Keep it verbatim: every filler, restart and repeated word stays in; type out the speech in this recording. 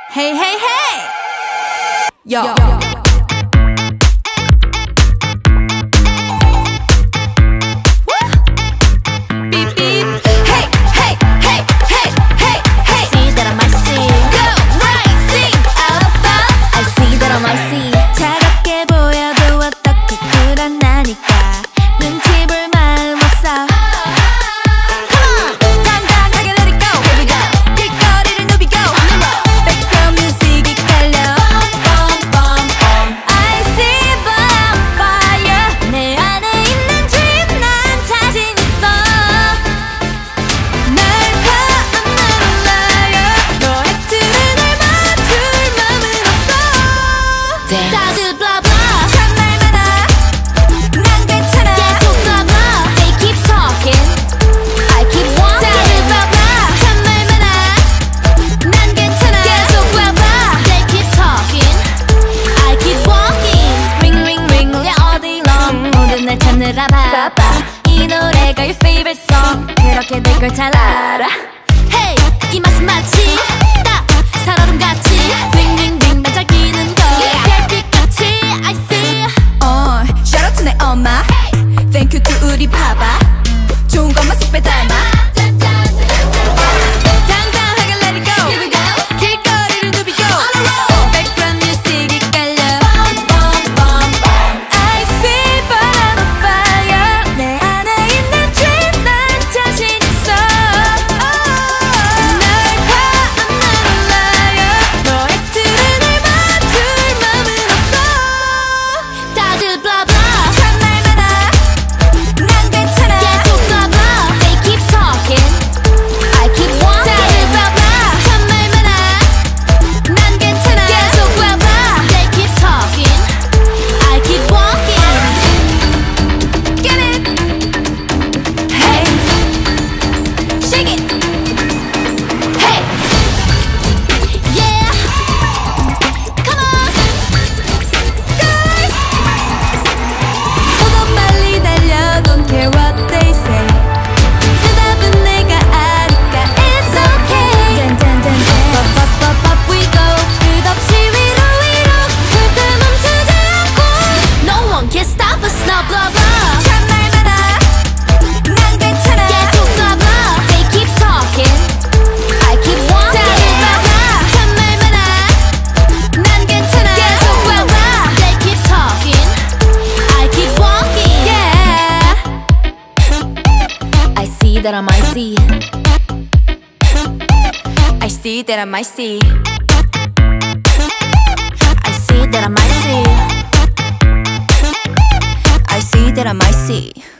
Hey, hey, hey! Yo. Yo. Beep, beep. Hey, hey, hey, hey, hey, hey. See that I might see. Go, right, sing, up, up. I see that I might see. 차갑게 보여도 어떻게 쿨하나니까 눈치 볼 마음 없어. 다들 blah blah 참 말마다 난 괜찮아 계속 blah blah They keep talking I keep walking 다들 blah blah 참 말마다 난 괜찮아 계속 blah blah They keep talking I keep walking Ring ring ring 울려 all day long 모든 날 찾느라 바빠 이 노래가 your favorite song 그렇게 될 걸 잘 알아 Hey 이 맛은 마치 딱 살얼음같이 ring ring ring 반짝이는 거 내 엄마 Thank you to 우리 파바 좋은 것만 쏙 빼닮아 당당하게 let it go Here we go 길거리를 누비고 On a roll Background music이 깔려 I see but I'm on fire 내 안에 있는 dream 난 자신 있어 널 봐 I'm not a liar 너의 틀을 날 맞출 맘은 없어 다들 blah blah that I might see I see that I might see I see that I might see I see that I might see